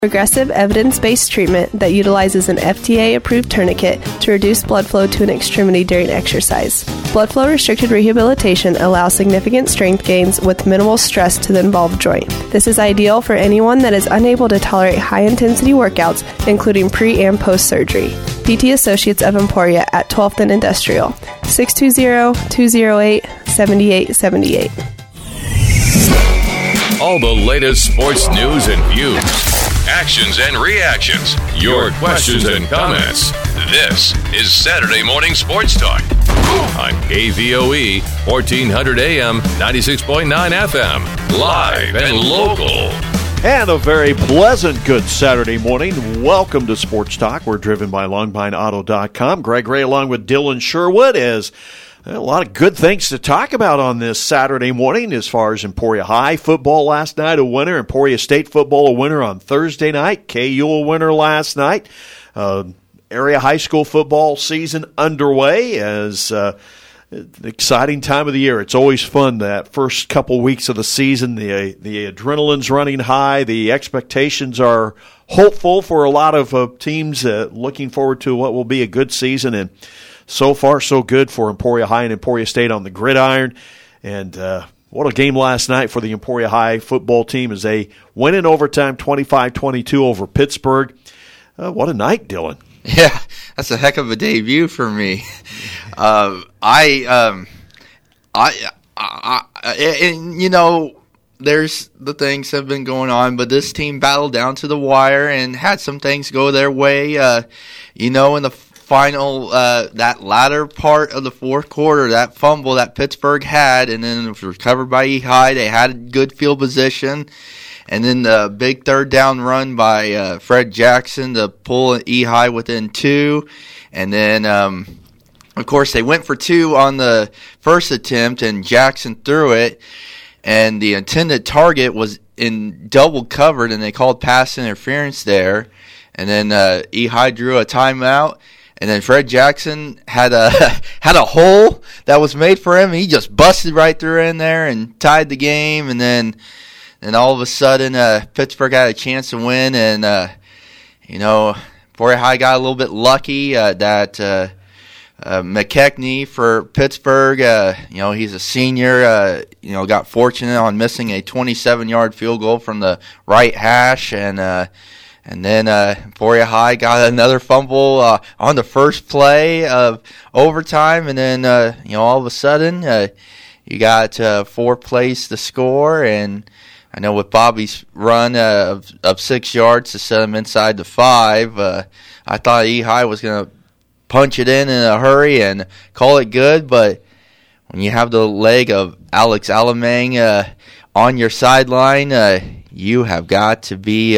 Progressive evidence-based treatment that utilizes an FDA-approved tourniquet to reduce blood flow to an extremity during exercise. Blood flow-restricted rehabilitation allows significant strength gains with minimal stress to the involved joint. This is ideal for anyone that is unable to tolerate high-intensity workouts, including pre- and post-surgery. PT Associates of Emporia at 12th and Industrial, 620-208-7878. All the latest sports news and views, actions and reactions, your questions and comments. This is Saturday Morning Sports Talk on KVOE 1400 AM, 96.9 FM, live and local. And a very pleasant good Saturday morning. Welcome to Sports Talk. We're driven by LongPineAuto.com. Greg Ray along with Dylan Sherwood is a lot of good things to talk about on this Saturday morning as far as Emporia High football last night, a winner. Emporia State football, a winner on Thursday night. KU, a winner last night. Area high school football season underway as an exciting time of the year. It's always fun that first couple weeks of the season. The adrenaline's running high. The expectations are hopeful for a lot of teams looking forward to what will be a good season. And so far, so good for Emporia High and Emporia State on the gridiron. And what a game last night for the Emporia High football team as they win in overtime 25-22 over Pittsburgh. What a night, Dylan. Yeah, that's a heck of a debut for me. And you know, there's the things have been going on, but this team battled down to the wire and had some things go their way. In the final, that latter part of the fourth quarter, that fumble that Pittsburgh had, and then it was recovered by Ehi. They had good field position. And then the big third down run by Fred Jackson to pull Ehi within 2. And then, of course, they went for 2 on the first attempt, and Jackson threw it. And the intended target was in double covered, and they called pass interference there. And then Ehi drew a timeout. And then Fred Jackson had a hole that was made for him. He just busted right through in there and tied the game. And then all of a sudden, Pittsburgh had a chance to win. And, Emporia High got a little bit lucky that McKechnie for Pittsburgh, he's a senior, got fortunate on missing a 27-yard field goal from the right hash. And then Emporia High got another fumble on the first play of overtime. And then, all of a sudden, you got 4 plays to score. And I know with Bobby's run of 6 yards to set him inside the 5, I thought Ehi was going to punch it in a hurry and call it good. But when you have the leg of Alex Alamang on your sideline, you have got to be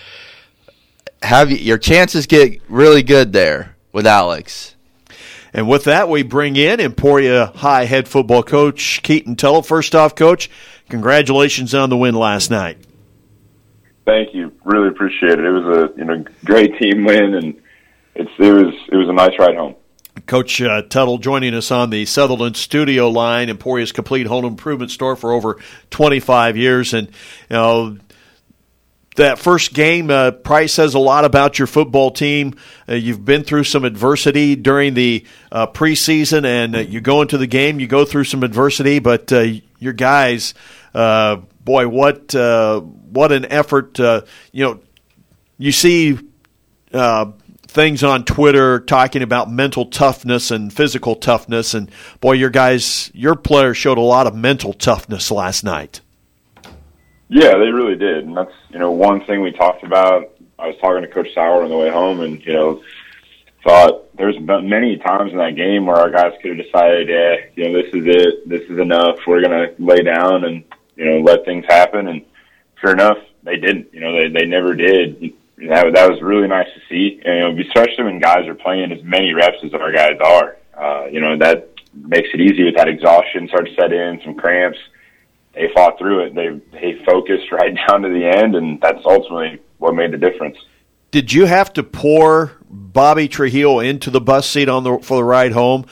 your chances get really good there with Alex. And with that, we bring in Emporia High head football coach Keaton Tuttle. First off, Coach, congratulations on the win last night. Thank you. Really appreciate it. It was a great team win, and it was a nice ride home. Coach Tuttle joining us on the Sutherland studio line, Emporia's complete home improvement store for over 25 years, and that first game, Price says a lot about your football team. You've been through some adversity during the preseason, and you go into the game, you go through some adversity, but your guys, boy, what an effort. You see things on Twitter talking about mental toughness and physical toughness, and, boy, your players showed a lot of mental toughness last night. Yeah, they really did, and that's one thing we talked about. I was talking to Coach Sauer on the way home, and thought there's many times in that game where our guys could have decided, this is it, this is enough. We're gonna lay down and let things happen, and sure enough, they didn't. They never did. That was really nice to see, and especially when guys are playing as many reps as our guys are. That makes it easy with that exhaustion start to set in, some cramps. They fought through it. They focused right down to the end, and that's ultimately what made the difference. Did you have to pour Bobby Trujillo into the bus seat for the ride home?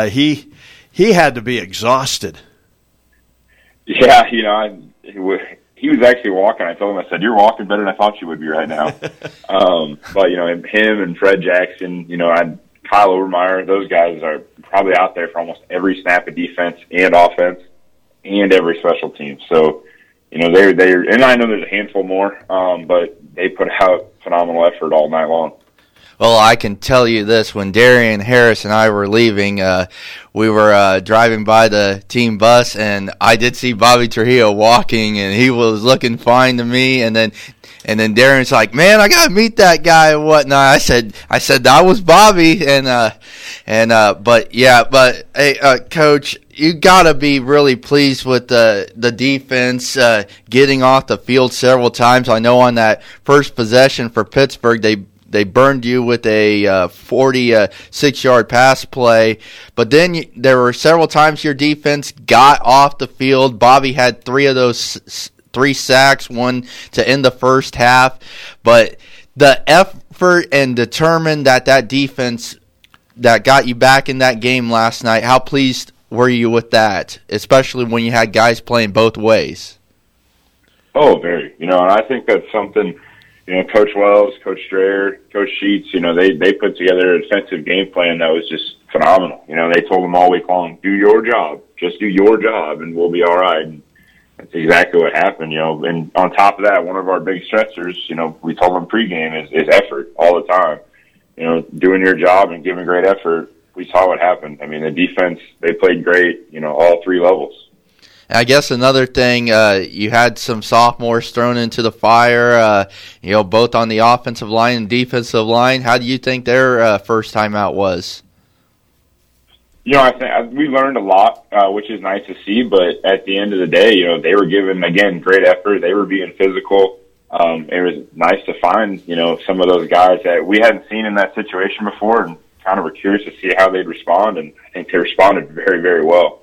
He had to be exhausted. Yeah, he was actually walking. I told him, I said, "You're walking better than I thought you would be right now." But, you know, him and Fred Jackson, you know, Kyle Overmeyer, those guys are probably out there for almost every snap of defense and offense and every special team. So, you know, they're and I know there's a handful more, but they put out phenomenal effort all night long. Well, I can tell you this. When Darian Harris and I were leaving, we were driving by the team bus, and I did see Bobby Trujillo walking, and he was looking fine to me. And then Darian's like, "Man, I gotta meet that guy and whatnot." I said that was Bobby, but hey, Coach, you gotta be really pleased with the defense getting off the field several times. I know on that first possession for Pittsburgh, they burned you with a 46-yard pass play. But then there were several times your defense got off the field. Bobby had 3 of those 3 sacks, one to end the first half. But the effort and determined that defense that got you back in that game last night, how pleased were you with that, especially when you had guys playing both ways? Oh, very. You know, and I think that's something – you know, Coach Wells, Coach Strayer, Coach Sheets, you know, they put together a defensive game plan that was just phenomenal. You know, they told them all week long, do your job. Just do your job, and we'll be all right. And that's exactly what happened, you know. And on top of that, one of our big stressors, you know, we told them pregame is effort all the time. You know, doing your job and giving great effort. We saw what happened. I mean, the defense, they played great, you know, all 3 levels. I guess another thing, you had some sophomores thrown into the fire, you know, both on the offensive line and defensive line. How do you think their first time out was? You know, I think we learned a lot, which is nice to see. But at the end of the day, you know, they were giving, again, great effort. They were being physical. It was nice to find, you know, some of those guys that we hadn't seen in that situation before, and kind of were curious to see how they'd respond. And I think they responded very, very well.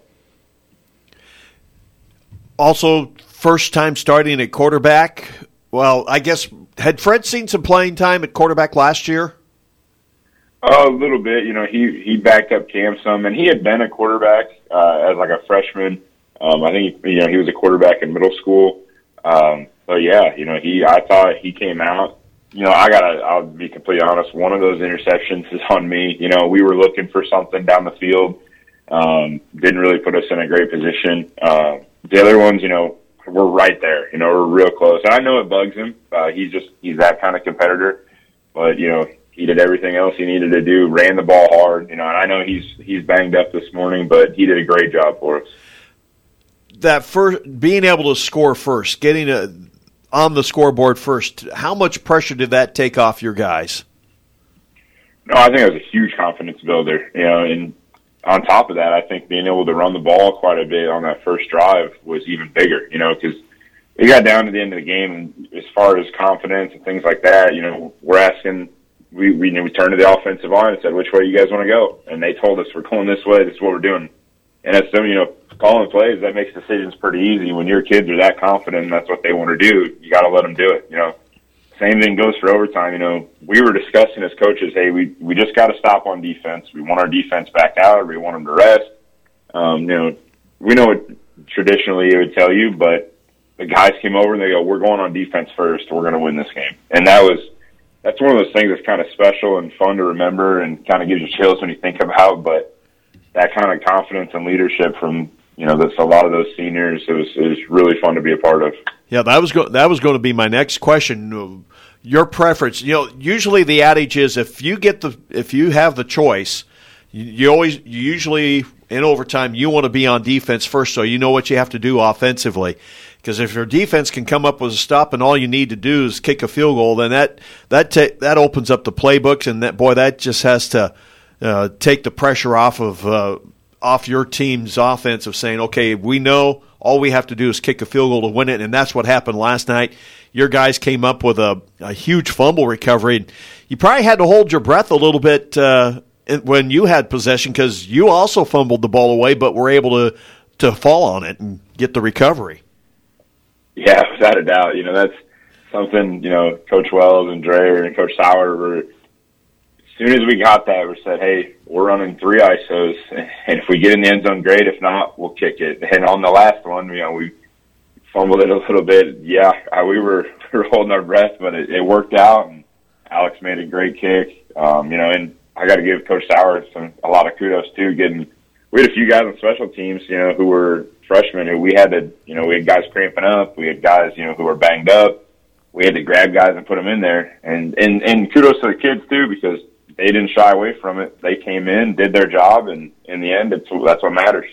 Also, first time starting at quarterback. Well, I guess, had Fred seen some playing time at quarterback last year? A little bit. You know, he backed up Cam some, and he had been a quarterback as like a freshman. I think he was a quarterback in middle school. So yeah, you know, I thought he came out. You know, I'll be completely honest. One of those interceptions is on me. You know, we were looking for something down the field. Didn't really put us in a great position. The other ones, you know, we're right there. You know, we're real close. And I know it bugs him. He's that kind of competitor. But, you know, he did everything else he needed to do, ran the ball hard. You know, and I know he's banged up this morning, but he did a great job for us. That first, being able to score first, getting on the scoreboard first, how much pressure did that take off your guys? No, I think it was a huge confidence builder. You know, and on top of that, I think being able to run the ball quite a bit on that first drive was even bigger, you know, because we got down to the end of the game, and as far as confidence and things like that, you know, we're asking, we turned to the offensive line and said, which way you guys want to go? And they told us, we're going this way, this is what we're doing. And as some, you know, calling plays, that makes decisions pretty easy. When your kids are that confident and that's what they want to do, you got to let them do it, you know. Same thing goes for overtime. You know, we were discussing as coaches, hey, we just got to stop on defense. We want our defense back out, or we want them to rest. You know, we know what traditionally it would tell you, but the guys came over and they go, we're going on defense first. We're going to win this game. And that's one of those things that's kind of special and fun to remember and kind of gives you chills when you think about. But that kind of confidence and leadership from, you know, a lot of those seniors, it was really fun to be a part of. Yeah, that was going to be my next question. Your preference, you know, usually the adage is if you have the choice, you usually in overtime you want to be on defense first, so you know what you have to do offensively. Because if your defense can come up with a stop and all you need to do is kick a field goal, then that opens up the playbooks, and that just has to take the pressure off your team's offense of saying, okay, we know all we have to do is kick a field goal to win it, and that's what happened last night. Your guys came up with a huge fumble recovery. You probably had to hold your breath a little bit when you had possession because you also fumbled the ball away, but were able to fall on it and get the recovery. Yeah, without a doubt. You know, that's something, you know, Coach Wells and Dreyer and Coach Sauer were, as soon as we got that, we said, hey, we're running 3 ISOs, and if we get in the end zone, great. If not, we'll kick it. And on the last one, you know, we fumbled it a little bit. Yeah, we were holding our breath, but it worked out, and Alex made a great kick. And I got to give Coach Sauer a lot of kudos too. We had a few guys on special teams, who were freshmen who we had guys cramping up. We had guys, who were banged up. We had to grab guys and put them in there. And kudos to the kids too, because they didn't shy away from it. They came in, did their job, and in the end, that's what matters.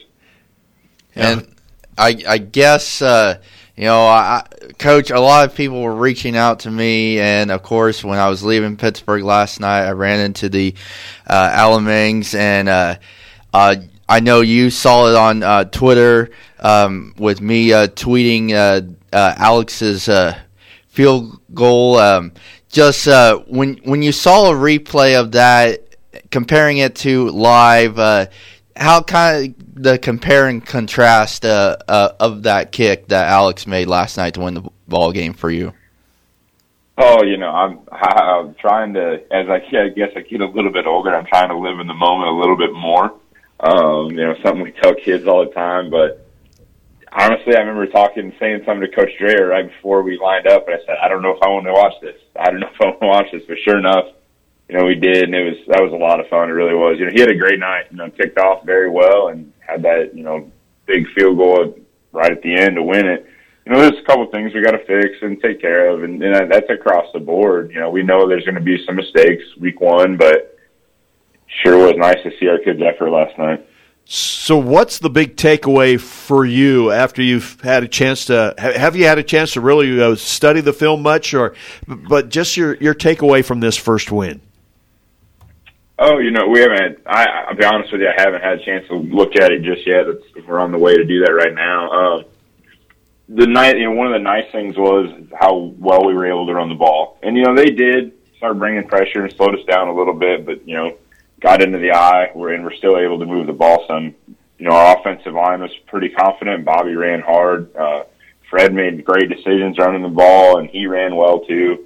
And I guess, Coach, a lot of people were reaching out to me, and of course, when I was leaving Pittsburgh last night, I ran into the Alamangs, and I know you saw it on Twitter with me tweeting Alex's field goal. When you saw a replay of that, comparing it to live, how kind of the compare and contrast of that kick that Alex made last night to win the ball game for you? Oh, I'm trying to, as I guess I get a little bit older, I'm trying to live in the moment a little bit more. Something we tell kids all the time, but honestly, I remember saying something to Coach Dreher right before we lined up, and I said, I don't know if I want to watch this. But sure enough, we did, and that was a lot of fun. It really was. He had a great night. Kicked off very well and had that, big field goal right at the end to win it. There's a couple of things we got to fix and take care of, and that's across the board. We know there's going to be some mistakes week one, but sure was nice to see our kids' effort last night. So what's the big takeaway for you after you've had a chance to – have you had a chance to really study the film much, but just your takeaway from this first win? Oh, we haven't – I'll be honest with you, I haven't had a chance to look at it just yet. We're on the way to do that right now. One of the nice things was how well we were able to run the ball. And, they did start bringing pressure and slowed us down a little bit, but, got into the eye, we're still able to move the ball some. Our offensive line was pretty confident. Bobby ran hard. Fred made great decisions running the ball, and he ran well too.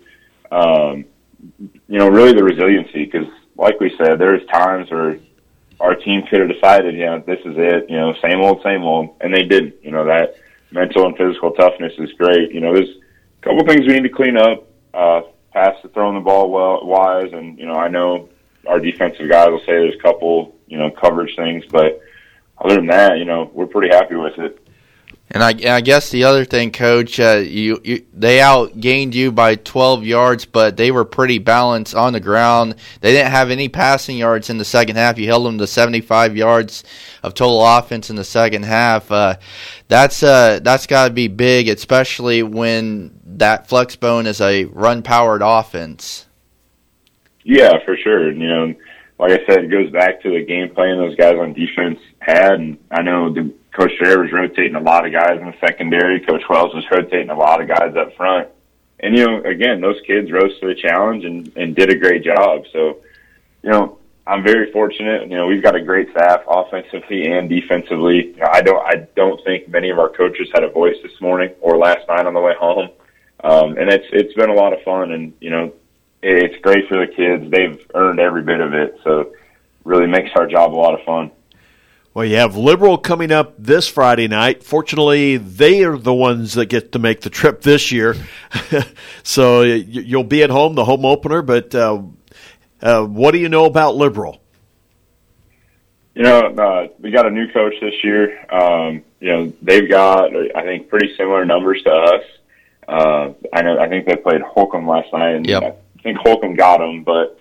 Really the resiliency, because like we said, there's times where our team could have decided, this is it, same old, and they didn't. That mental and physical toughness is great. There's a couple things we need to clean up, pass to throwing the ball wise, and, I know our defensive guys will say there's a couple, coverage things, but other than that, we're pretty happy with it. And I guess the other thing, Coach, they outgained you by 12 yards, but they were pretty balanced on the ground. They didn't have any passing yards in the second half. You held them to 75 yards of total offense in the second half. That's got to be big, especially when that flex bone is a run-powered offense. Yeah, for sure. Like I said, it goes back to the game plan those guys on defense had. And I know Coach Dreher was rotating a lot of guys in the secondary. Coach Wells was rotating a lot of guys up front. And, again, those kids rose to the challenge and did a great job. So, I'm very fortunate. We've got a great staff offensively and defensively. I don't think many of our coaches had a voice this morning or last night on the way home. And it's been a lot of fun. And, it's great for the kids. They've earned every bit of it, so it really makes our job a lot of fun. Well, you have Liberal coming up this Friday night. Fortunately, they are the ones that get to make the trip this year. So you'll be at home, the home opener, but what do you know about Liberal? We got a new coach this year. They've got, I think, pretty similar numbers to us. I think they played Holcomb last night, and yep. I think Holcomb got them, but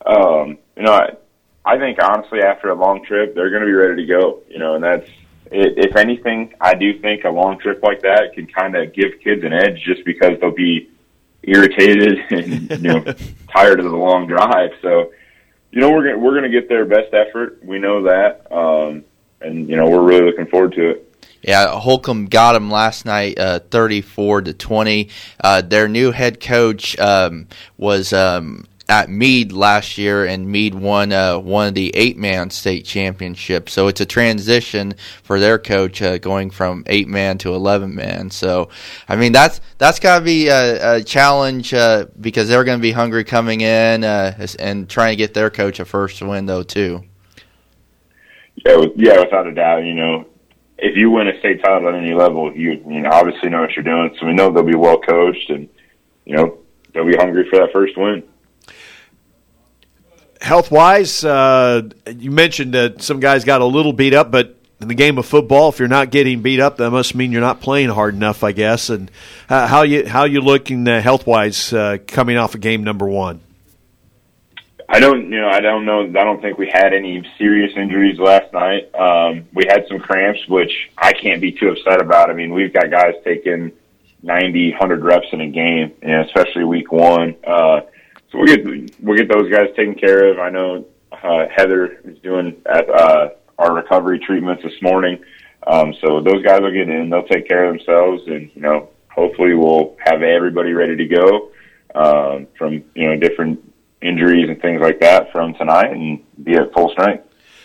I think honestly after a long trip they're going to be ready to go. And that's if anything, I do think a long trip like that can kind of give kids an edge just because they'll be irritated and tired of the long drive. So we're going to get their best effort. We know that, and we're really looking forward to it. Yeah, Holcomb got him last night, 34-20. Their new head coach was at Meade last year, and Meade won one of the 8-man state championships. So it's a transition for their coach going from 8-man to 11-man. So, that's got to be a challenge because they're going to be hungry coming in and trying to get their coach a first win, though, too. Yeah, without a doubt, if you win a state title at any level, you obviously know what you're doing. So we know they'll be well coached, and they'll be hungry for that first win. Health-wise, you mentioned that some guys got a little beat up, but in the game of football, if you're not getting beat up, that must mean you're not playing hard enough, I guess. And how you looking health-wise coming off of game number 1? I don't know. I don't think we had any serious injuries last night. We had some cramps, which I can't be too upset about. I mean, we've got guys taking 90, 100 reps in a game, especially week 1. So we'll get those guys taken care of. I know Heather is doing our recovery treatments this morning. So those guys will get in. They'll take care of themselves, and hopefully we'll have everybody ready to go from different injuries and things like that from tonight and be at full strength.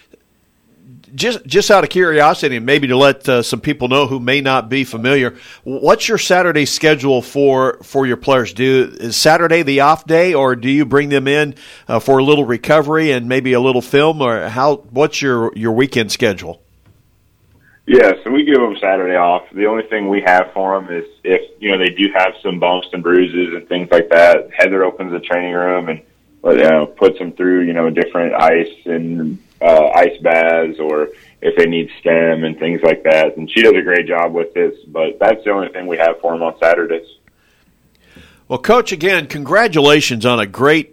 Just out of curiosity, and maybe to let some people know who may not be familiar, what's your Saturday schedule for your players? Is Saturday the off day, or do you bring them in for a little recovery and maybe a little film, or what's your weekend schedule? Yeah, so we give them Saturday off. The only thing we have for them is if they do have some bumps and bruises and things like that, Heather opens the training room and puts them through different ice and ice baths, or if they need stem and things like that. And she does a great job with this, but that's the only thing we have for them on Saturdays. Well, Coach, again, congratulations on a great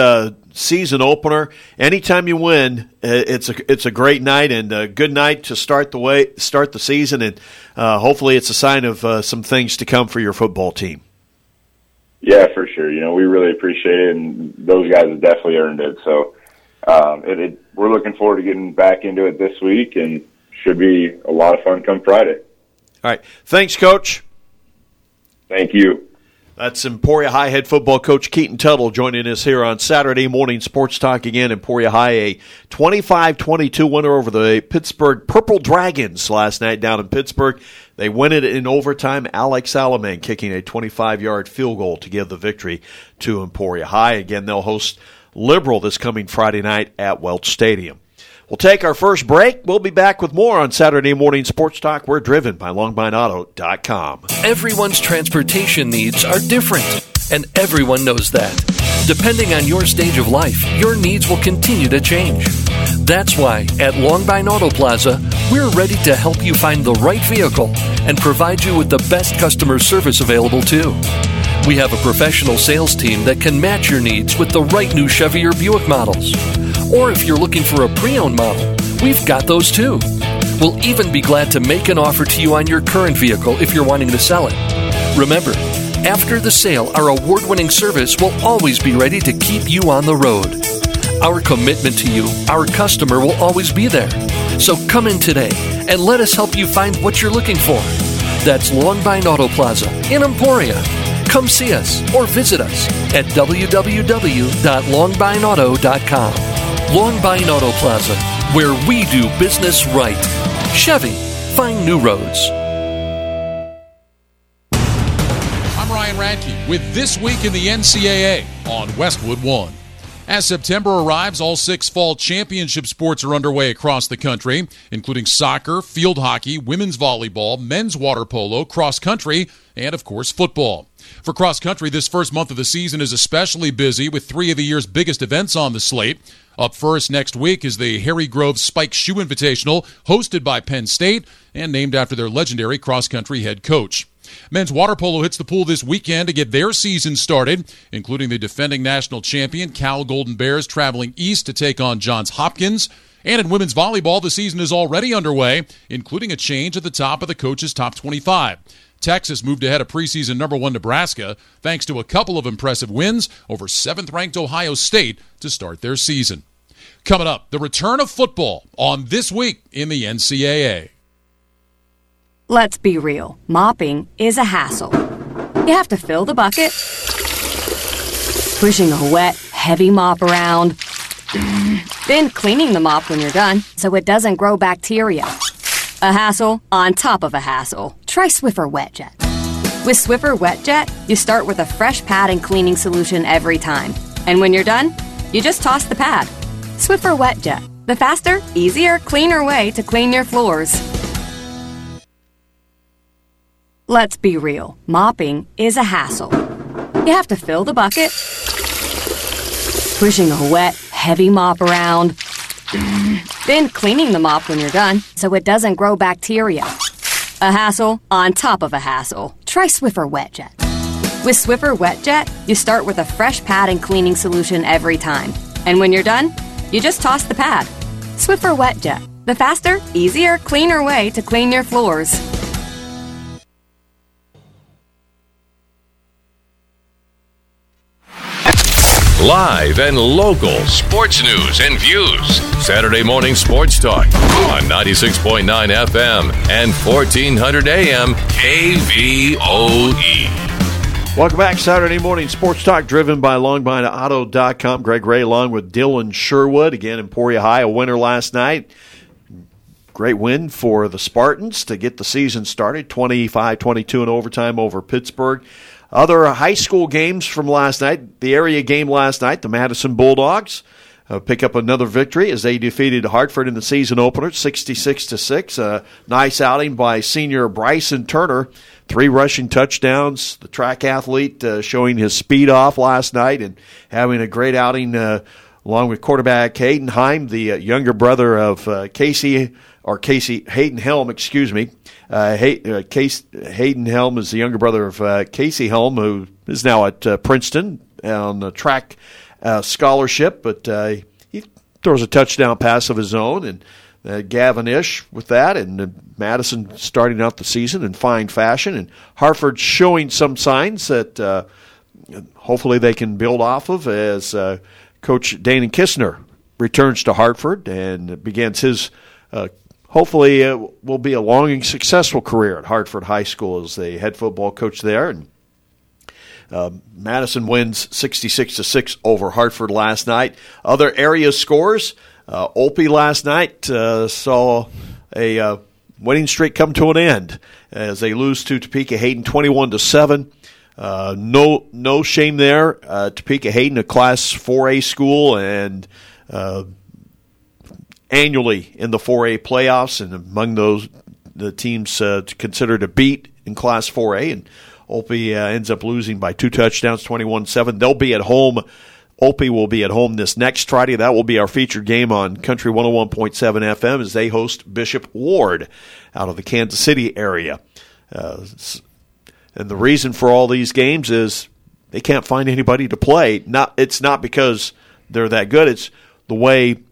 season opener. Anytime you win, it's a great night and a good night to start the season, and hopefully it's a sign of some things to come for your football team. Yeah, for sure. We really appreciate it, and those guys have definitely earned it. So we're looking forward to getting back into it this week, and should be a lot of fun come Friday. All right. Thanks, Coach. Thank you. That's Emporia High head football coach Keaton Tuttle joining us here on Saturday morning Sports Talk again. Emporia High, a 25-22 winner over the Pittsburgh Purple Dragons last night down in Pittsburgh. They win it in overtime. Alex Salaman kicking a 25-yard field goal to give the victory to Emporia High. Again, they'll host Liberal this coming Friday night at Welch Stadium. We'll take our first break. We'll be back with more on Saturday morning Sports Talk. We're driven by LongbineAuto.com. Everyone's transportation needs are different, and everyone knows that. Depending on your stage of life, your needs will continue to change. That's why at Longbine Auto Plaza, we're ready to help you find the right vehicle and provide you with the best customer service available too. We have a professional sales team that can match your needs with the right new Chevy or Buick models. Or if you're looking for a pre-owned model, we've got those too. We'll even be glad to make an offer to you on your current vehicle if you're wanting to sell it. Remember, after the sale, our award-winning service will always be ready to keep you on the road. Our commitment to you, our customer, will always be there. So come in today and let us help you find what you're looking for. That's Longbine Auto Plaza in Emporia. Come see us or visit us at www.longbineauto.com. Longbine Auto Plaza, where we do business right. Chevy, find new roads. I'm Ryan Radke with This Week in the NCAA on Westwood One. As September arrives, all 6 fall championship sports are underway across the country, including soccer, field hockey, women's volleyball, men's water polo, cross country, and, of course, football. For cross country, this first month of the season is especially busy with 3 of the year's biggest events on the slate. Up first next week is the Harry Grove Spike Shoe Invitational, hosted by Penn State and named after their legendary cross-country head coach. Men's water polo hits the pool this weekend to get their season started, including the defending national champion Cal Golden Bears traveling east to take on Johns Hopkins. And in women's volleyball, the season is already underway, including a change at the top of the coaches' top 25. Texas moved ahead of preseason number 1 Nebraska thanks to a couple of impressive wins over 7th-ranked Ohio State to start their season. Coming up, the return of football on This Week in the NCAA. Let's be real. Mopping is a hassle. You have to fill the bucket, pushing a wet, heavy mop around, then cleaning the mop when you're done so it doesn't grow bacteria. A hassle on top of a hassle. Try Swiffer WetJet. With Swiffer WetJet, you start with a fresh pad and cleaning solution every time. And when you're done, you just toss the pad. Swiffer WetJet, the faster, easier, cleaner way to clean your floors. Let's be real, mopping is a hassle. You have to fill the bucket, pushing a wet, heavy mop around, then cleaning the mop when you're done so it doesn't grow bacteria. A hassle on top of a hassle. Try Swiffer WetJet. With Swiffer WetJet, you start with a fresh pad and cleaning solution every time. And when you're done, you just toss the pad. Swiffer WetJet, the faster, easier, cleaner way to clean your floors. Live and local sports news and views. Saturday morning sports talk on 96.9 FM and 1400 AM KVOE. Welcome back. Saturday morning sports talk driven by LongBindAuto.com. Greg Ray along with Dylan Sherwood. Again, Emporia High, a winner last night. Great win for the Spartans to get the season started. 25-22 in overtime over Pittsburgh. Other high school games from last night, the area game last night, the Madison Bulldogs pick up another victory as they defeated Hartford in the season opener, 66-6. A nice outing by senior Bryson Turner, 3 rushing touchdowns. The track athlete showing his speed off last night and having a great outing along with quarterback Hayden Heim, the younger brother of Hayden Helm, excuse me. Hayden Helm is the younger brother of Casey Helm, who is now at Princeton on the track scholarship, but he throws a touchdown pass of his own, and Gavin Ish with that, and Madison starting out the season in fine fashion, and Hartford showing some signs that hopefully they can build off of as Coach Dana Kistner returns to Hartford and begins his hopefully it will be a long and successful career at Hartford High School as the head football coach there. And Madison wins 66-6 over Hartford last night. Other area scores, Olpe last night saw a winning streak come to an end as they lose to Topeka Hayden 21-7. No shame there. Topeka Hayden, a Class 4A school, and annually in the 4A playoffs, and among those the teams considered a beat in Class 4A, and Olpe ends up losing by 2 touchdowns, 21-7. They'll be at home. Olpe will be at home this next Friday. That will be our featured game on Country 101.7 FM as they host Bishop Ward out of the Kansas City area. And the reason for all these games is they can't find anybody to play. It's not because they're that good. It's the way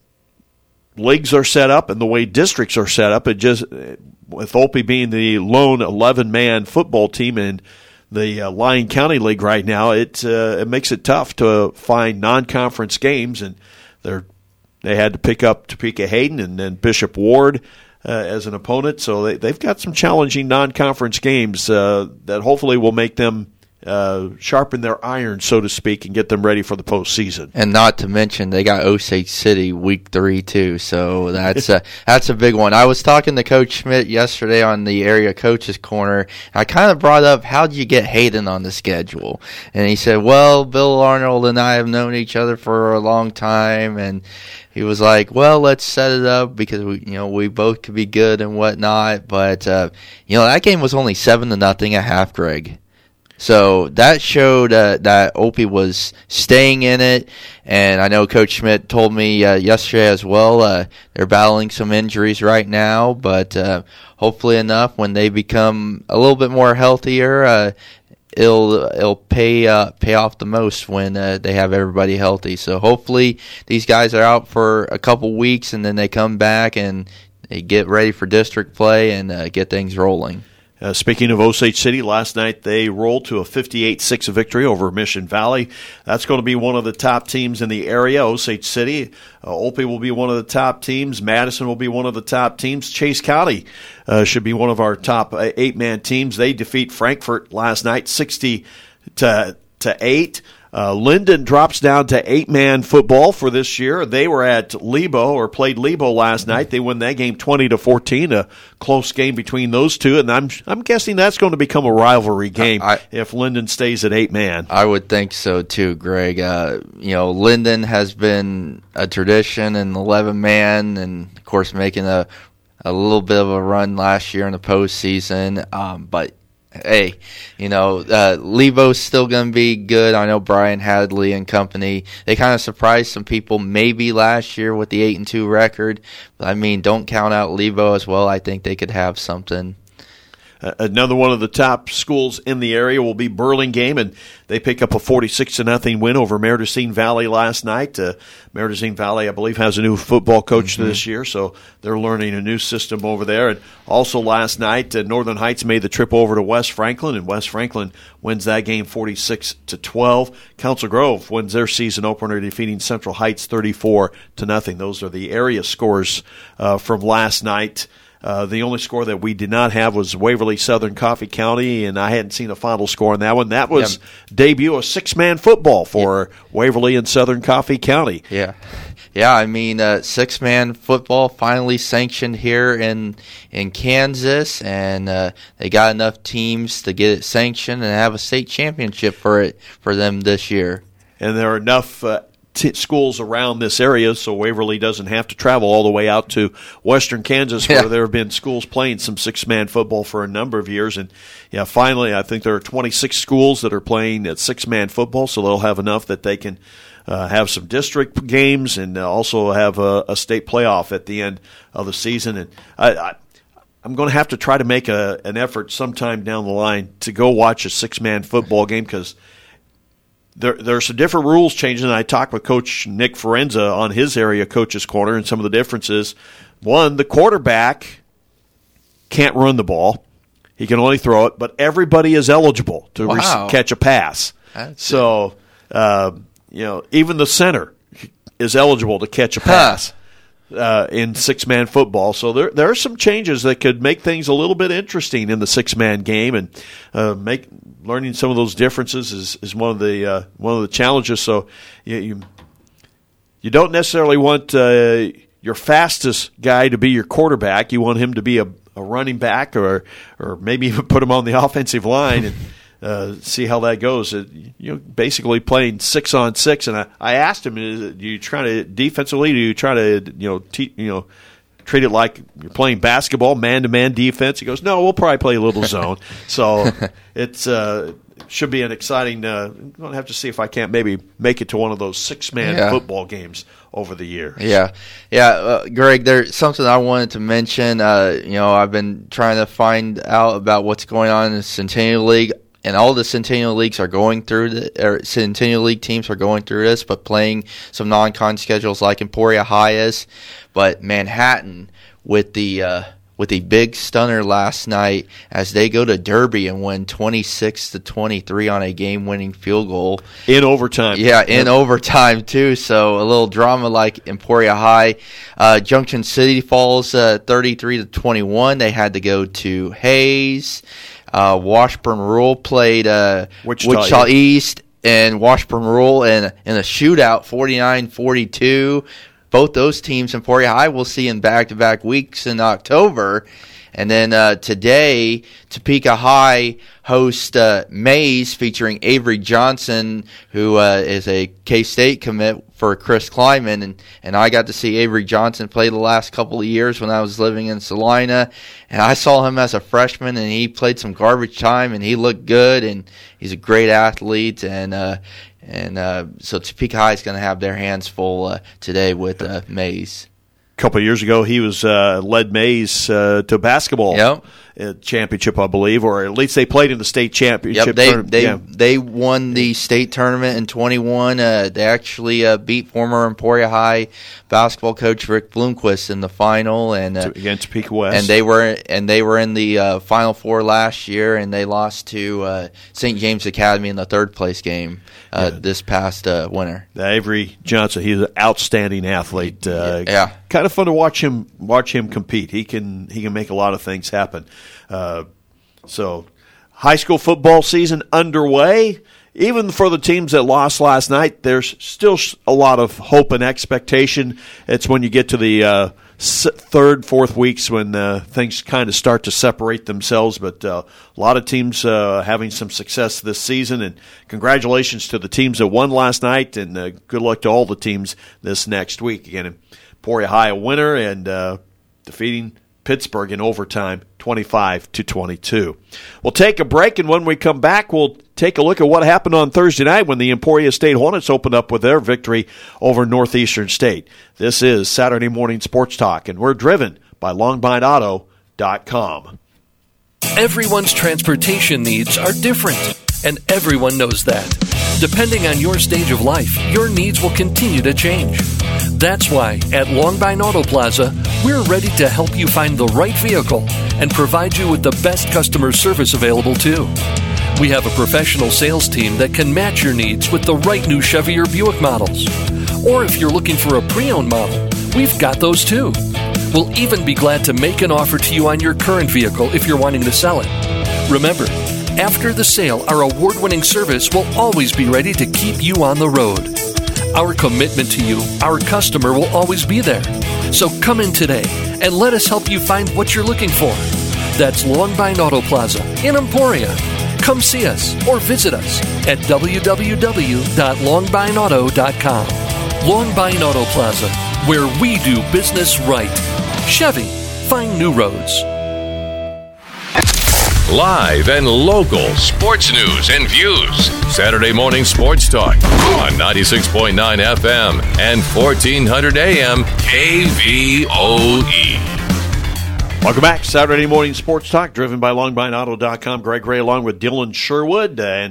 leagues are set up and the way districts are set up. It just, with Olpe being the lone 11-man football team in the Lyon County League right now, it makes it tough to find non-conference games, and they had to pick up Topeka Hayden and then Bishop Ward as an opponent. So they've got some challenging non-conference games that hopefully will make them sharpen their iron, so to speak, and get them ready for the postseason. And not to mention, they got Osage City week 3 too, so that's a big one. I was talking to Coach Schmidt yesterday on the area coaches corner. I kind of brought up, how'd you get Hayden on the schedule? And he said, well, Bill Arnold and I have known each other for a long time, and he was like, well, let's set it up because we both could be good and whatnot. But that game was only 7-0 at half, Greg. So that showed that Olpe was staying in it, and I know Coach Schmidt told me yesterday as well. They're battling some injuries right now, but hopefully enough when they become a little bit more healthier, it'll pay off the most when they have everybody healthy. So hopefully these guys are out for a couple weeks, and then they come back and they get ready for district play and get things rolling. Speaking of Osage City, last night they rolled to a 58-6 victory over Mission Valley. That's going to be one of the top teams in the area, Osage City. Olpe will be one of the top teams. Madison will be one of the top teams. Chase County should be one of our top 8-man teams. They defeat Frankfort last night 60-8. Linden drops down to 8-man football for this year. They were at Lebo, or played Lebo last night. They won that game 20-14, a close game between those two, and I'm guessing that's going to become a rivalry game if Linden stays at 8-man. I would think so too, Greg. Linden has been a tradition in 11-man, and of course making a little bit of a run last year in the postseason, but hey, Levo's still going to be good. I know Brian Hadley and company, they kind of surprised some people maybe last year with the 8-2 record. But, don't count out Levo as well. I think they could have something. Another one of the top schools in the area will be Burlingame, and they pick up a 46-0 win over Mardisine Valley last night. Mardisine Valley, I believe, has a new football coach this year, so they're learning a new system over there. And also last night, Northern Heights made the trip over to West Franklin, and West Franklin wins that game 46-12. Council Grove wins their season opener, defeating Central Heights 34-0. Those are the area scores from last night. The only score that we did not have was Waverly Southern Coffee County, and I hadn't seen a final score on that one. That was debut of six-man football for Waverly and Southern Coffee County. Yeah, six-man football finally sanctioned here in Kansas, and they got enough teams to get it sanctioned and have a state championship for them this year. And there are enough schools around this area, so Waverly doesn't have to travel all the way out to western Kansas, where there have been schools playing some six-man football for a number of years. And finally, I think there are 26 schools that are playing at six-man football, so they'll have enough that they can have some district games and also have a state playoff at the end of the season. And I'm going to have to try to make an effort sometime down the line to go watch a six-man football game, because there are some different rules changing. And I talked with Coach Nick Forenza on his area Coach's Corner, and some of the differences. One, the quarterback can't run the ball. He can only throw it, but everybody is eligible to catch a pass. So, even the center is eligible to catch a pass in six-man football. So there are some changes that could make things a little bit interesting in the six-man game, and learning some of those differences is one of the challenges. So you don't necessarily want your fastest guy to be your quarterback. You want him to be a running back, or maybe even put him on the offensive line and see how that goes. Basically playing 6-on-6. And I asked him, do you try to defensively? Do you try to treat it like you're playing basketball, man-to-man defense? He goes, no, we'll probably play a little zone. So it's should be an exciting I'm going to have to see if I can't maybe make it to one of those six-man football games over the years. Greg, there's something I wanted to mention. I've been trying to find out about what's going on in the Centennial League. And all the Centennial Leagues are going through Centennial League teams are going through this, but playing some non-con schedules like Emporia High is. But Manhattan with the big stunner last night as they go to Derby and win 26-23 on a game-winning field goal in overtime. Yeah, in overtime too. So a little drama like Emporia High. Junction City falls 33-21. They had to go to Hayes. Washburn Rural played Wichita East, and Washburn Rural in a shootout, 49-42. Both those teams, Emporia High, we'll see in back-to-back weeks in October. And then today, Topeka High hosts Mays, featuring Avery Johnson, who is a K-State commit for Chris Kleiman. And I got to see Avery Johnson play the last couple of years when I was living in Salina. And I saw him as a freshman, and he played some garbage time, and he looked good, and he's a great athlete. And so Topeka High is going to have their hands full today with Mays. A couple of years ago, he was led Mays to basketball championship, I believe, or at least they played in the state championship. They won the state tournament in 21. They actually beat former Emporia High basketball coach Rick Bloomquist in the final, and against Topeka West. And they were in the Final Four last year, and they lost to St. James Academy in the third place game this past winter. Avery Johnson, he's an outstanding athlete. Kind of fun to watch him compete. He can make a lot of things happen. So high school football season underway. Even for the teams that lost last night, there's still a lot of hope and expectation. It's when you get to the third, fourth weeks when things kind of start to separate themselves. But a lot of teams having some success this season. And congratulations to the teams that won last night, and good luck to all the teams this next week. Again, Emporia High a winner and defeating Pittsburgh in overtime, 25-22. We'll take a break, and when we come back, we'll take a look at what happened on Thursday night when the Emporia State Hornets opened up with their victory over Northeastern State. This is Saturday Morning Sports Talk, and we're driven by LongBindAuto.com. Everyone's transportation needs are different, and everyone knows that. Depending on your stage of life, your needs will continue to change. That's why at Longbine Auto Plaza, we're ready to help you find the right vehicle and provide you with the best customer service available too. We have a professional sales team that can match your needs with the right new Chevy or Buick models. Or if you're looking for a pre-owned model, we've got those too. We'll even be glad to make an offer to you on your current vehicle if you're wanting to sell it. Remember, after the sale, our award-winning service will always be ready to keep you on the road. Our commitment to you, our customer, will always be there. So come in today and let us help you find what you're looking for. That's Longbine Auto Plaza in Emporia. Come see us or visit us at www.longbineauto.com. Longbine Auto Plaza, where we do business right. Chevy, find new roads. Live and local sports news and views. Saturday Morning Sports Talk on 96.9 FM and 1400 AM KVOE. Welcome back. Saturday Morning Sports Talk, driven by LongBindAuto.com. Greg Ray along with Dylan Sherwood. And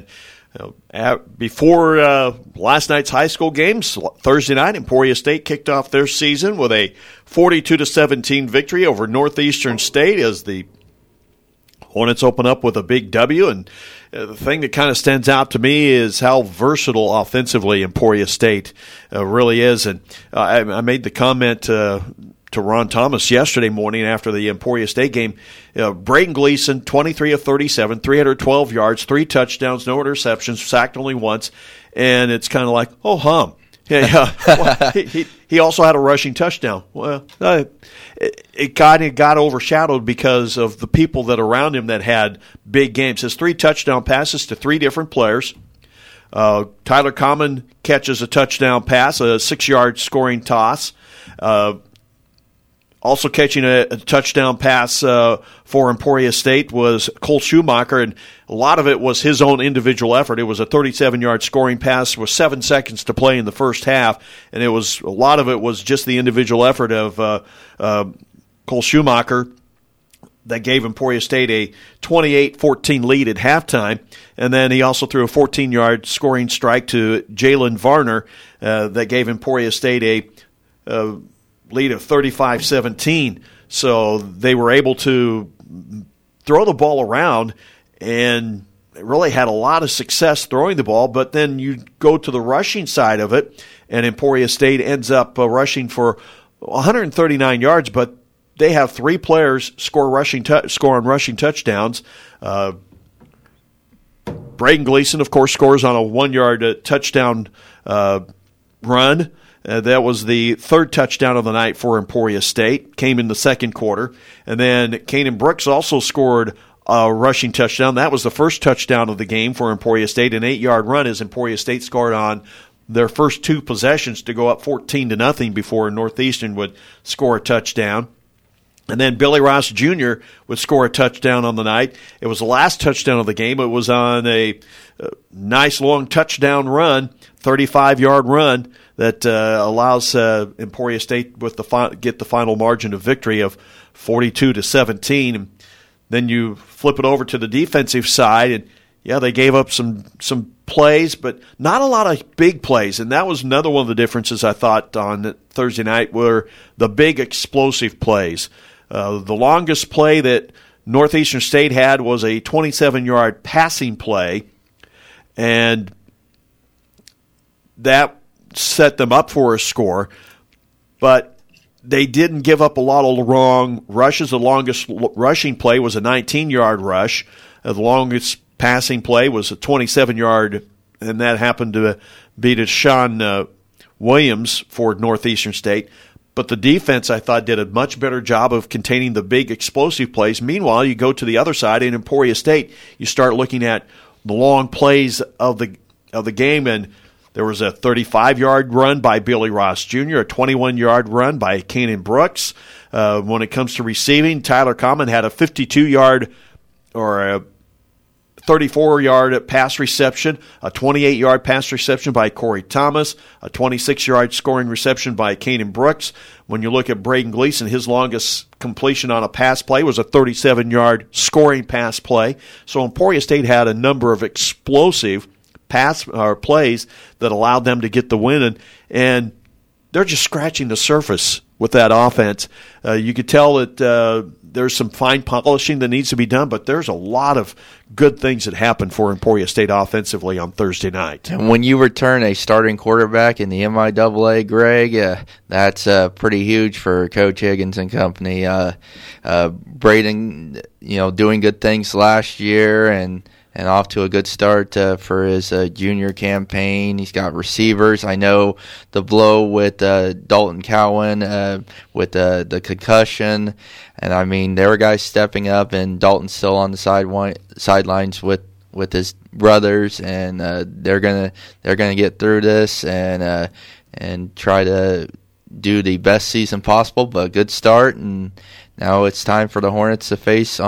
before last night's high school games, Thursday night, Emporia State kicked off their season with a 42-17 victory over Northeastern State as the Hornets open up with a big W, and the thing that kind of stands out to me is how versatile offensively Emporia State really is. And I made the comment to Ron Thomas yesterday morning after the Emporia State game. Braden Gleason, 23 of 37, 312 yards, 3 touchdowns, no interceptions, sacked only once, and it's kind of like, oh, hum. Yeah. Well, he also had a rushing touchdown. Well, it kind of got overshadowed because of the people that around him that had big games. His 3 touchdown passes to 3 different players. Tyler Common catches a touchdown pass, a 6-yard scoring toss. Also catching a touchdown pass for Emporia State was Cole Schumacher, and a lot of it was his own individual effort. It was a 37-yard scoring pass with 7 seconds to play in the first half, and a lot of it was just the individual effort of Cole Schumacher that gave Emporia State a 28-14 lead at halftime. And then he also threw a 14-yard scoring strike to Jalen Varner that gave Emporia State a lead of 35-17. So they were able to throw the ball around and really had a lot of success throwing the ball. But then you go to the rushing side of it, and Emporia State ends up rushing for 139 yards, but they have 3 players score on rushing touchdowns. Braden Gleason, of course, scores on a 1-yard touchdown run. That was the 3rd touchdown of the night for Emporia State, came in the second quarter. And then Kanan Brooks also scored a rushing touchdown. That was the first touchdown of the game for Emporia State, an 8-yard run as Emporia State scored on their first 2 possessions to go up 14-0 before Northeastern would score a touchdown. And then Billy Ross Jr. would score a touchdown on the night. It was the last touchdown of the game. It was on a nice long touchdown run, 35-yard run that allows Emporia State get the final margin of victory of 42-17. And then you flip it over to the defensive side, and yeah, they gave up some plays, but not a lot of big plays. And that was another one of the differences I thought on Thursday night were the big explosive plays. The longest play that Northeastern State had was a 27-yard passing play, and that set them up for a score. But they didn't give up a lot of wrong rushes. The longest rushing play was a 19-yard rush. The longest passing play was a 27-yard, and that happened to be to Sean Williams for Northeastern State. But the defense, I thought, did a much better job of containing the big explosive plays. Meanwhile, you go to the other side in Emporia State, you start looking at the long plays of the game, and There was a 35-yard run by Billy Ross Jr., a 21-yard run by Kanan Brooks. When it comes to receiving, Tyler Common had a 52-yard or a 34-yard pass reception, a 28-yard pass reception by Corey Thomas, a 26-yard scoring reception by Kanan Brooks. When you look at Braden Gleason, his longest completion on a pass play was a 37-yard scoring pass play. So Emporia State had a number of explosive pass or plays that allowed them to get the win, and they're just scratching the surface with that offense. You could tell that there's some fine polishing that needs to be done, but there's a lot of good things that happened for Emporia State offensively on Thursday night. And when you return a starting quarterback in the MIAA, Greg, that's pretty huge for Coach Higgins and company. Braden, doing good things last year and off to a good start for his junior campaign. He's got receivers. I know the blow with Dalton Cowan with the concussion. And, I mean, there were guys stepping up, and Dalton's still on the sidelines with his brothers, and they're gonna get through this and try to do the best season possible. But a good start, and now it's time for the Hornets to face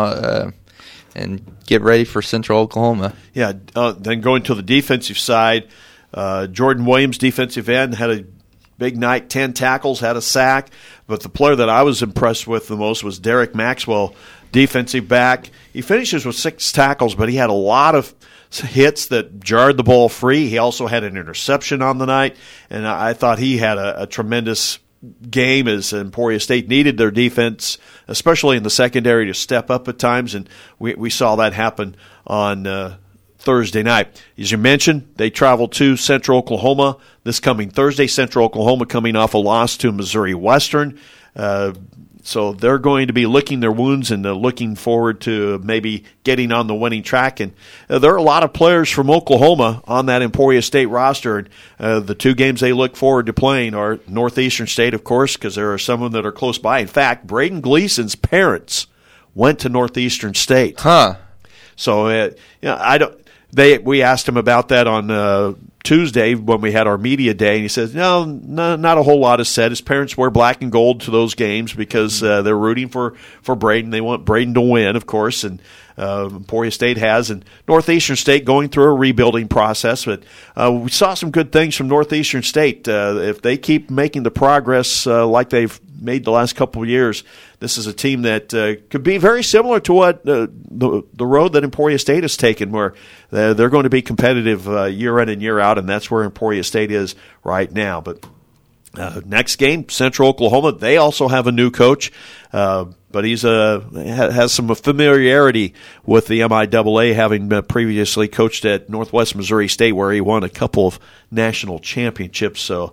and get ready for Central Oklahoma. Yeah, then going to the defensive side, Jordan Williams, defensive end, had a big night, 10 tackles, had a sack. But the player that I was impressed with the most was Derek Maxwell, defensive back. He finishes with 6 tackles, but he had a lot of hits that jarred the ball free. He also had an interception on the night, and I thought he had a tremendous game as Emporia State needed their defense, especially in the secondary, to step up at times, and we saw that happen on Thursday night. As you mentioned, they travel to Central Oklahoma this coming Thursday. Central Oklahoma coming off a loss to Missouri Western. So they're going to be licking their wounds and looking forward to maybe getting on the winning track. And there are a lot of players from Oklahoma on that Emporia State roster. And the 2 games they look forward to playing are Northeastern State, of course, because there are some of them that are close by. In fact, Braden Gleason's parents went to Northeastern State. So we asked him about that on Tuesday when we had our media day, and he says, no, not a whole lot is said. His parents wear black and gold to those games because they're rooting for Braden. They want Braden to win, of course, and Emporia State has. And Northeastern State going through a rebuilding process, but we saw some good things from Northeastern State. If they keep making the progress like they've made the last couple of years, this is a team that could be very similar to what the road that Emporia State has taken, where they're going to be competitive year in and year out, and that's where Emporia State is right now. But next game, Central Oklahoma, they also have a new coach, but he's has some familiarity with the MIAA, having previously coached at Northwest Missouri State, where he won a couple of national championships. So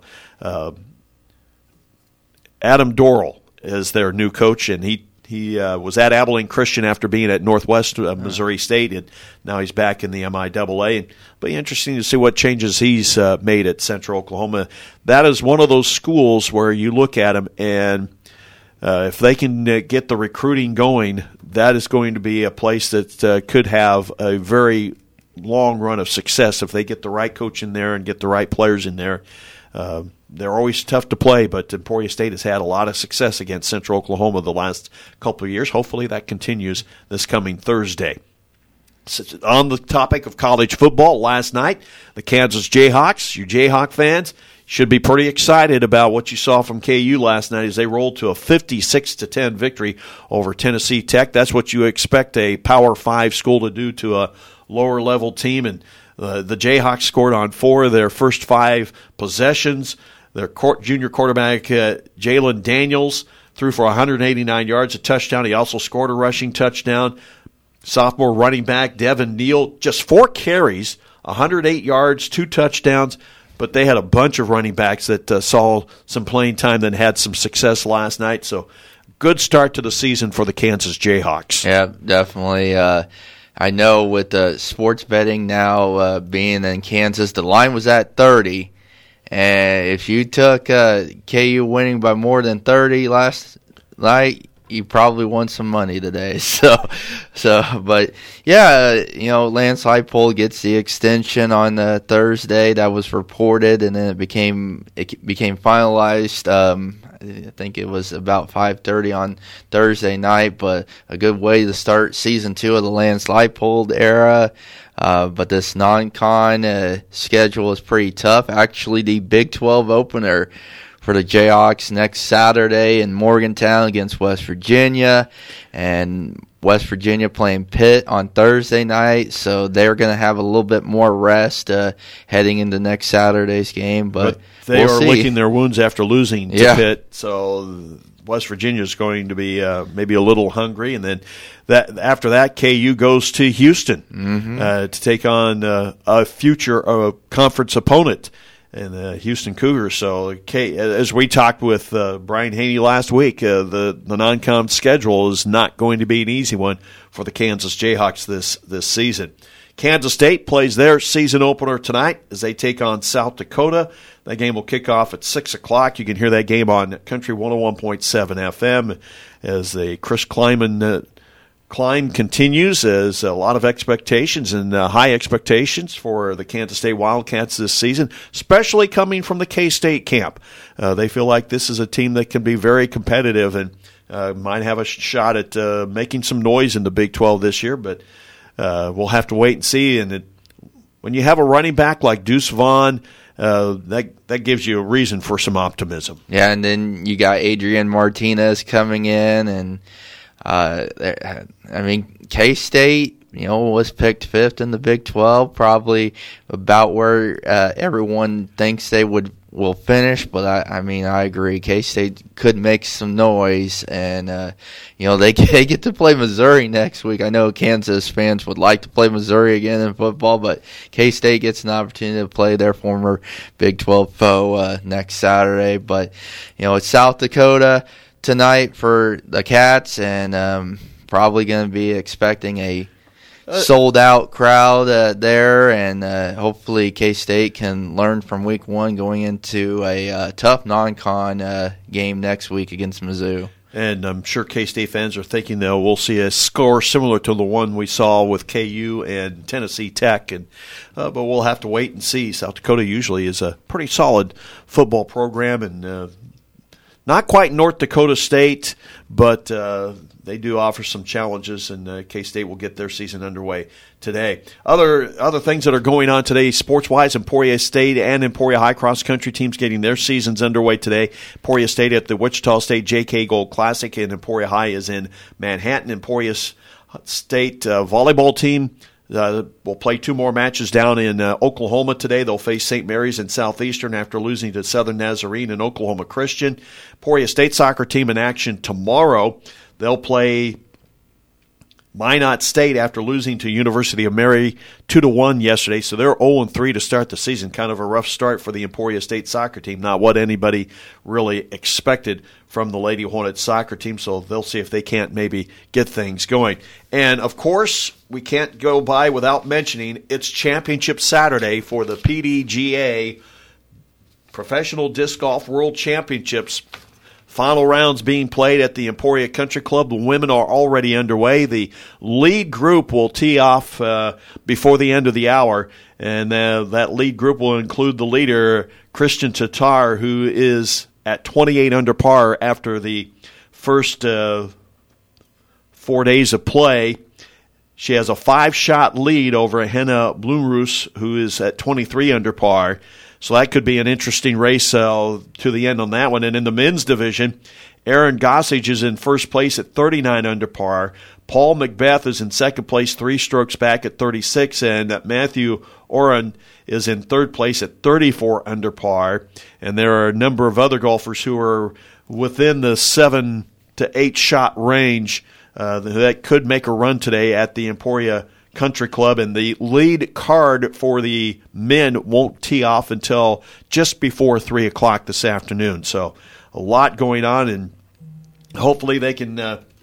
Adam Dorrell is their new coach, and he was at Abilene Christian after being at Northwest Missouri State, and now he's back in the MIAA. And it'll be interesting to see what changes he's made at Central Oklahoma. That is one of those schools where you look at them, and if they can get the recruiting going, that is going to be a place that could have a very long run of success if they get the right coach in there and get the right players in there. They're always tough to play, but Emporia State has had a lot of success against Central Oklahoma the last couple of years. Hopefully that continues this coming Thursday. On the topic of college football, last night, the Kansas Jayhawks, you Jayhawk fans, should be pretty excited about what you saw from KU last night as they rolled to a 56-10 victory over Tennessee Tech. That's what you expect a Power 5 school to do to a lower-level team, and the Jayhawks scored on 4 of their first 5 possessions. Their junior quarterback, Jalen Daniels, threw for 189 yards, a touchdown. He also scored a rushing touchdown. Sophomore running back, Devin Neal, just 4 carries, 108 yards, 2 touchdowns. But they had a bunch of running backs that saw some playing time and had some success last night. So good start to the season for the Kansas Jayhawks. Yeah, definitely. I know with the sports betting now being in Kansas, the line was at 30. And if you took KU winning by more than 30 last night, you probably won some money today. But yeah, Lance Leipold gets the extension on Thursday. That was reported, and then it became finalized. I think it was about 5:30 on Thursday night, but a good way to start season 2 of the Lance Leipold era. But this non-con schedule is pretty tough. Actually, the Big 12 opener for the Jayhawks next Saturday in Morgantown against West Virginia, and West Virginia playing Pitt on Thursday night, so they're going to have a little bit more rest heading into next Saturday's game. But they we'll are see. licking their wounds after losing to Pitt, so West Virginia is going to be maybe a little hungry, and then after that, KU goes to Houston to take on a future conference opponent. And the Houston Cougars. So, as we talked with Brian Haney last week, the non-con schedule is not going to be an easy one for the Kansas Jayhawks this season. Kansas State plays their season opener tonight as they take on South Dakota. That game will kick off at 6 o'clock. You can hear that game on Country 101.7 FM as the Chris Kleiman climb continues. As a lot of expectations and high expectations for the Kansas State Wildcats this season, especially coming from the K-State camp. They feel like this is a team that can be very competitive and might have a shot at making some noise in the Big 12 this year, but we'll have to wait and see. And when you have a running back like Deuce Vaughn, that gives you a reason for some optimism. Yeah, and then you got Adrian Martinez coming in, and K-State, was picked 5th in the Big 12, probably about where everyone thinks they will finish. But I agree. K-State could make some noise, and they get to play Missouri next week. I know Kansas fans would like to play Missouri again in football, but K-State gets an opportunity to play their former Big 12 foe next Saturday. But it's South Dakota tonight for the Cats, and probably going to be expecting a sold-out crowd there, and hopefully K-State can learn from Week 1 going into a tough non-con game next week against Mizzou. And I'm sure K-State fans are thinking, though, we'll see a score similar to the one we saw with KU and Tennessee Tech, but we'll have to wait and see. South Dakota usually is a pretty solid football program, and not quite North Dakota State, but they do offer some challenges, and K-State will get their season underway today. Other things that are going on today, sports-wise, Emporia State and Emporia High cross country teams getting their seasons underway today. Emporia State at the Wichita State JK Gold Classic, and Emporia High is in Manhattan. Emporia State volleyball team will play 2 more matches down in Oklahoma today. They'll face St. Mary's and Southeastern after losing to Southern Nazarene and Oklahoma Christian. Emporia State soccer team in action tomorrow. They'll play Minot State after losing to University of Mary 2-1 yesterday. So they're 0-3 to start the season. Kind of a rough start for the Emporia State soccer team. Not what anybody really expected from the Lady Hornets soccer team. So they'll see if they can't maybe get things going. And, of course, we can't go by without mentioning it's Championship Saturday for the PDGA Professional Disc Golf World Championships. Final rounds being played at the Emporia Country Club. The women are already underway. The lead group will tee off before the end of the hour, and that lead group will include the leader, Christian Tatar, who is at 28 under par after the first 4 days of play. She has a 5-shot lead over Henna Blumroos, who is at 23 under par. So that could be an interesting race to the end on that one. And in the men's division, Aaron Gossage is in first place at 39 under par. Paul Macbeth is in second place, 3 strokes back at 36. And Matthew Oren is in third place at 34 under par. And there are a number of other golfers who are within the 7 to 8 shot range that could make a run today at the Emporia Country Club, and the lead card for the men won't tee off until just before 3 o'clock this afternoon. So a lot going on, and hopefully they can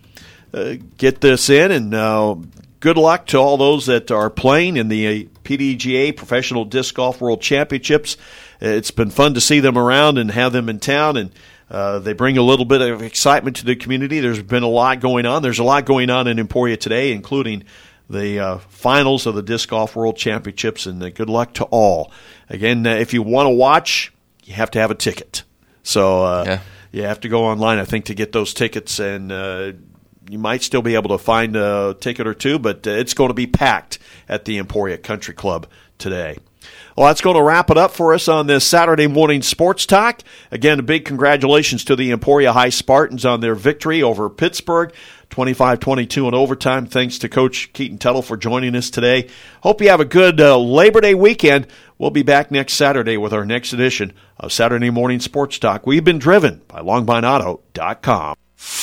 get this in, and good luck to all those that are playing in the PDGA Professional Disc Golf World Championships. It's been fun to see them around and have them in town, and They bring a little bit of excitement to the community. There's been a lot going on. There's a lot going on in Emporia today, including the finals of the Disc Golf World Championships, and good luck to all. Again, if you want to watch, you have to have a ticket. So you have to go online, I think, to get those tickets, and you might still be able to find a ticket or two, but it's going to be packed at the Emporia Country Club today. Well, that's going to wrap it up for us on this Saturday morning Sports Talk. Again, a big congratulations to the Emporia High Spartans on their victory over Pittsburgh, 25-22 in overtime. Thanks to Coach Keaton Tuttle for joining us today. Hope you have a good Labor Day weekend. We'll be back next Saturday with our next edition of Saturday Morning Sports Talk. We've been driven by LongbineAuto.com.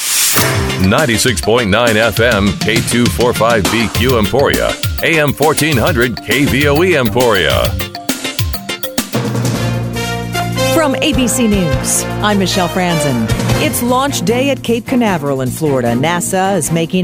96.9 FM, K245BQ Emporia, AM 1400 KVOE Emporia. From ABC News, I'm Michelle Franzen. It's launch day at Cape Canaveral in Florida. NASA is making